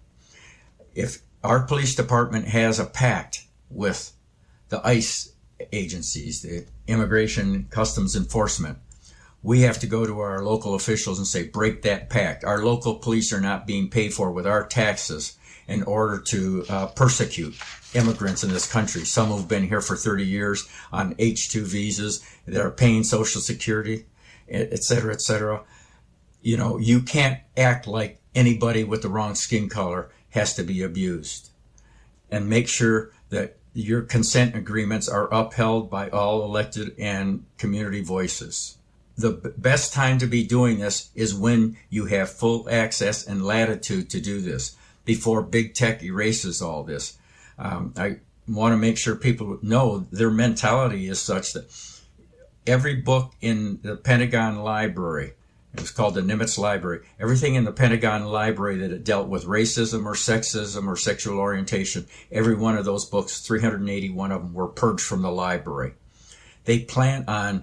If our police department has a pact with the ICE agencies, the Immigration Customs Enforcement, we have to go to our local officials and say, break that pact. Our local police are not being paid for with our taxes in order to uh, persecute immigrants in this country. Some who've been here for thirty years on H two visas that are paying Social Security, et cetera, et cetera. You know, you can't act like anybody with the wrong skin color has to be abused. And make sure that your consent agreements are upheld by all elected and community voices. The b- best time to be doing this is when you have full access and latitude to do this, before big tech erases all this. Um, I want to make sure people know their mentality is such that every book in the Pentagon Library, it was called the Nimitz Library, everything in the Pentagon Library that it dealt with racism or sexism or sexual orientation, every one of those books, three hundred eighty-one of them, were purged from the library. They plan on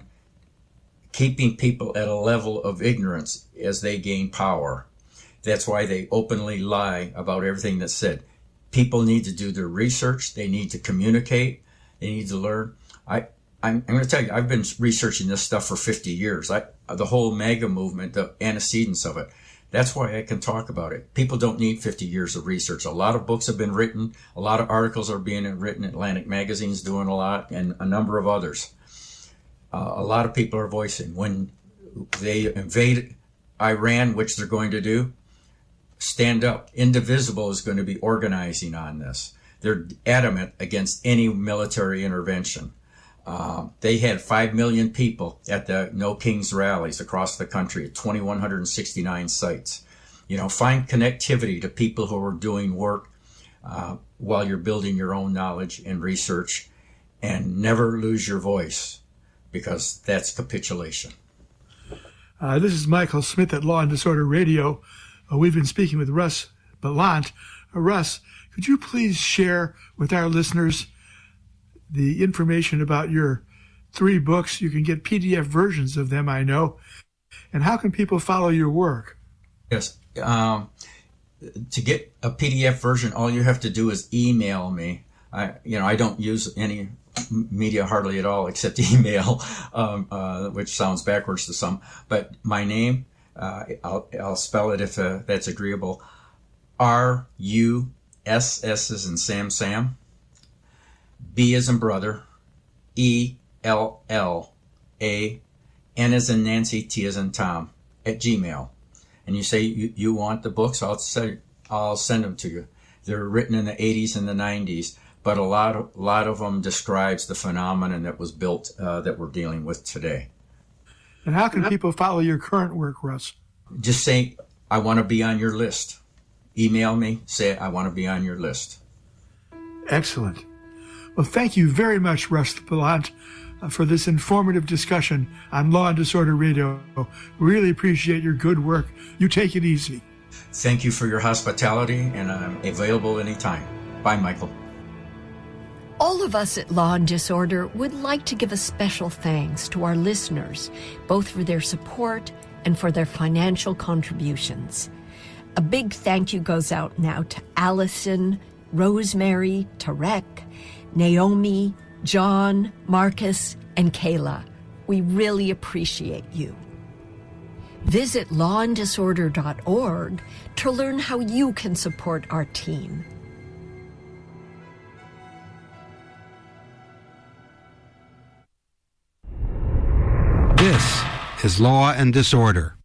keeping people at a level of ignorance as they gain power. That's why they openly lie about everything that's said. People need to do their research. They need to communicate. They need to learn. I, I'm, I'm going to tell you, I've been researching this stuff for fifty years. I, the whole MAGA movement, the antecedents of it. That's why I can talk about it. People don't need fifty years of research. A lot of books have been written. A lot of articles are being written. Atlantic Magazine's doing a lot, and a number of others. Uh, a lot of people are voicing. When they invade Iran, which they're going to do, stand up. Indivisible is going to be organizing on this. They're adamant against any military intervention. Uh, they had five million people at the No Kings rallies across the country at two thousand one hundred sixty-nine sites. You know, find connectivity to people who are doing work uh, while you're building your own knowledge and research, and never lose your voice, because that's capitulation. Uh, this is Michael Smith at Law and Disorder Radio. Uh, we've been speaking with Russ Ballant. Uh, Russ, could you please share with our listeners the information about your three books? You can get P D F versions of them, I know. And how can people follow your work? Yes. Um, to get a P D F version, all you have to do is email me. I, you know, I don't use any media hardly at all except email, um, uh, which sounds backwards to some. But my name, uh, I'll, I'll spell it if uh, that's agreeable. R U S S as in Sam Sam. B as in brother, E L L A, N as in Nancy, T as in Tom, at Gmail. And you say you, you want the books, I'll send, I'll send them to you. They're written in the eighties and the nineties, but a lot of, a lot of them describes the phenomenon that was built uh, that we're dealing with today. And how can people follow your current work, Russ? Just say, I want to be on your list. Email me, say, I want to be on your list. Excellent. Well, thank you very much, Russ Ballant, uh, for this informative discussion on Law and Disorder Radio. Really appreciate your good work. You take it easy. Thank you for your hospitality, and I'm available anytime. Bye, Michael. All of us at Law and Disorder would like to give a special thanks to our listeners, both for their support and for their financial contributions. A big thank you goes out now to Allison, Rosemary, Tarek, Naomi, John, Marcus, and Kayla. We really appreciate you. Visit law and disorder dot org to learn how you can support our team. This is Law and Disorder.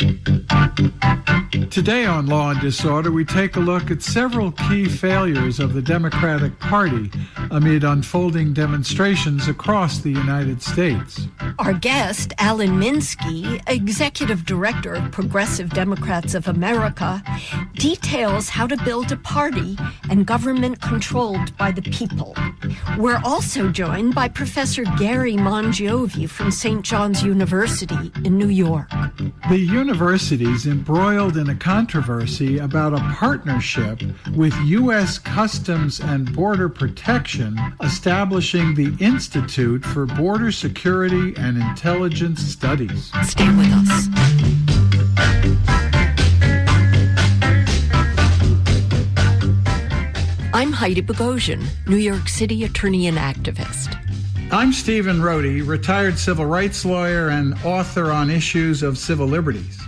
Today on Law and Disorder, we take a look at several key failures of the Democratic Party amid unfolding demonstrations across the United States. Our guest, Alan Minsky, Executive Director of Progressive Democrats of America, details how to build a party and government controlled by the people. We're also joined by Professor Gary Mongiovi from Saint John's University in New York. The university's embroiled in a controversy about a partnership with U S Customs and Border Protection establishing the Institute for Border Security and Intelligence Studies. Stay with us. I'm Heidi Bogosian, New York City attorney and activist. I'm Stephen Rohde, retired civil rights lawyer and author on issues of civil liberties.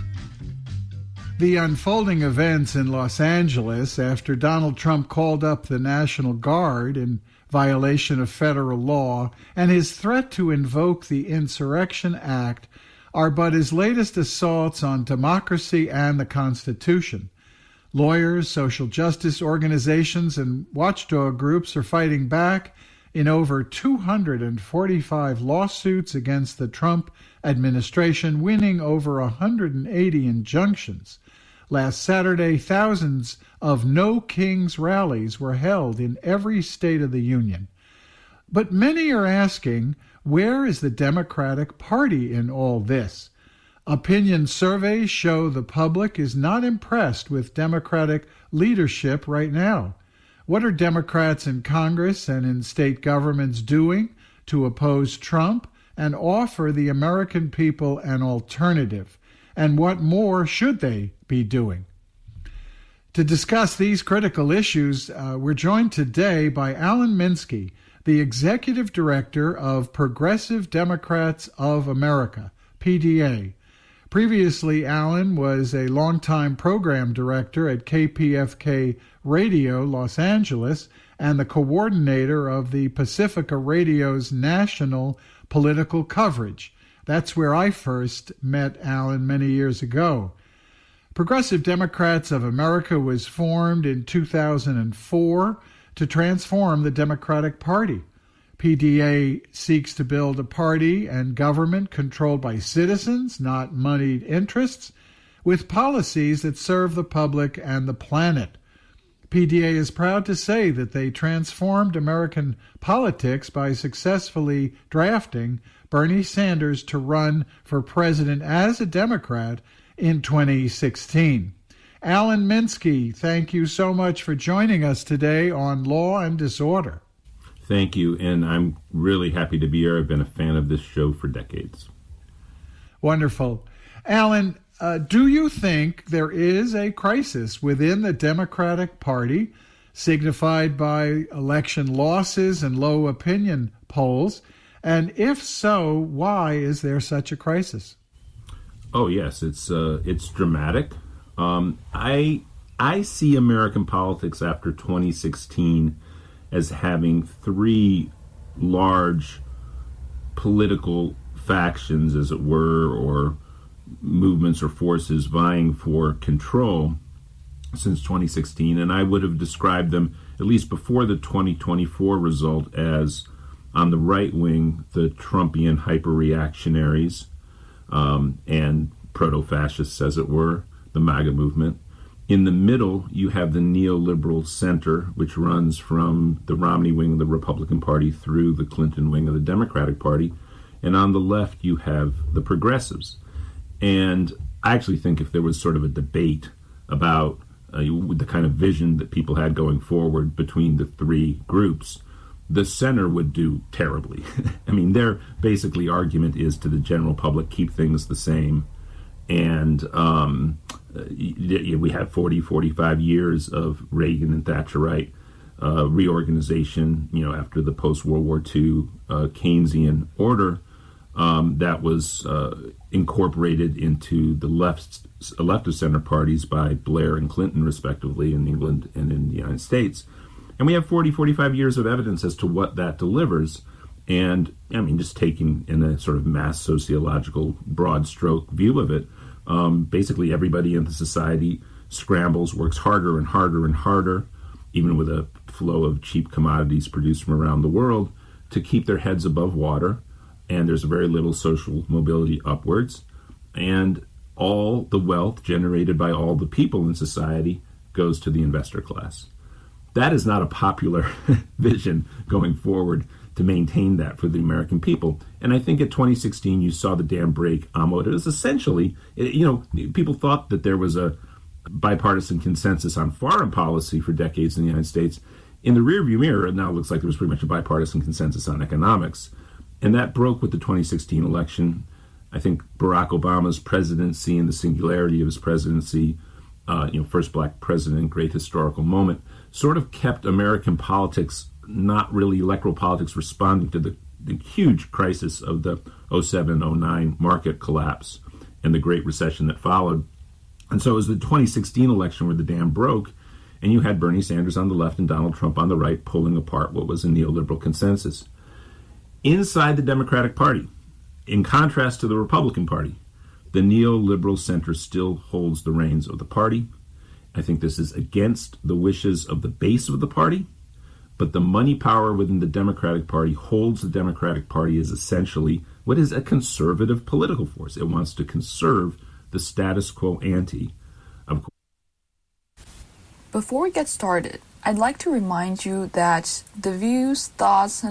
The unfolding events in Los Angeles after Donald Trump called up the National Guard in violation of federal law and his threat to invoke the Insurrection Act are but his latest assaults on democracy and the Constitution. Lawyers, social justice organizations, and watchdog groups are fighting back in over two hundred forty-five lawsuits against the Trump administration, winning over one hundred eighty injunctions. Last Saturday, thousands of No Kings rallies were held in every state of the Union. But many are asking, where is the Democratic Party in all this? Opinion surveys show the public is not impressed with Democratic leadership right now. What are Democrats in Congress and in state governments doing to oppose Trump and offer the American people an alternative? And what more should they be doing? To discuss these critical issues, uh, we're joined today by Alan Minsky, the Executive Director of Progressive Democrats of America, P D A. Previously, Alan was a longtime program director at K P F K Radio Los Angeles and the coordinator of the Pacifica Radio's national political coverage. That's where I first met Alan many years ago. Progressive Democrats of America was formed in two thousand four to transform the Democratic Party. P D A seeks to build a party and government controlled by citizens, not moneyed interests, with policies that serve the public and the planet. P D A is proud to say that they transformed American politics by successfully drafting Bernie Sanders to run for president as a Democrat in twenty sixteen. Alan Minsky, thank you so much for joining us today on Law and Disorder. Thank you, and I'm really happy to be here. I've been a fan of this show for decades. Wonderful. Alan, uh, do you think there is a crisis within the Democratic Party, signified by election losses and low opinion polls? And if so, why is there such a crisis? Oh, yes, it's uh, it's dramatic. Um, I I see American politics after twenty sixteen as having three large political factions, as it were, or movements or forces vying for control since twenty sixteen. And I would have described them, at least before the twenty twenty-four result, as on the right wing, the Trumpian hyper-reactionaries um, and proto-fascists, as it were, the MAGA movement. In the middle, you have the neoliberal center, which runs from the Romney wing of the Republican Party through the Clinton wing of the Democratic Party. And on the left, you have the progressives. And I actually think if there was sort of a debate about uh, the kind of vision that people had going forward between the three groups, the center would do terribly. I mean, their basically argument is to the general public, keep things the same. And um, we had forty, forty-five years of Reagan and Thatcherite uh, reorganization, you know, after the post-World War Two uh, Keynesian order um, that was uh, incorporated into the left, left of center parties by Blair and Clinton, respectively, in England and in the United States. And we have forty, forty-five years of evidence as to what that delivers. And, I mean, just taking in a sort of mass sociological broad stroke view of it, um, basically everybody in the society scrambles, works harder and harder and harder, even with a flow of cheap commodities produced from around the world, to keep their heads above water. And there's very little social mobility upwards. And all the wealth generated by all the people in society goes to the investor class. That is not a popular vision going forward to maintain that for the American people. And I think at twenty sixteen, you saw the dam break on what it was essentially, you know, people thought that there was a bipartisan consensus on foreign policy for decades in the United States. In the rearview mirror, it now looks like there was pretty much a bipartisan consensus on economics. And that broke with the twenty sixteen election. I think Barack Obama's presidency and the singularity of his presidency, uh, you know, first black president, great historical moment, sort of kept American politics, not really electoral politics, responding to the, the huge crisis of the oh seven oh nine market collapse and the Great Recession that followed. And so it was the twenty sixteen election where the dam broke, and you had Bernie Sanders on the left and Donald Trump on the right pulling apart what was a neoliberal consensus. Inside the Democratic Party, in contrast to the Republican Party, the neoliberal center still holds the reins of the party. I think this is against the wishes of the base of the party, but the money power within the Democratic Party holds the Democratic Party as essentially what is a conservative political force. It wants to conserve the status quo ante. Of Before we get started, I'd like to remind you that the views, thoughts, and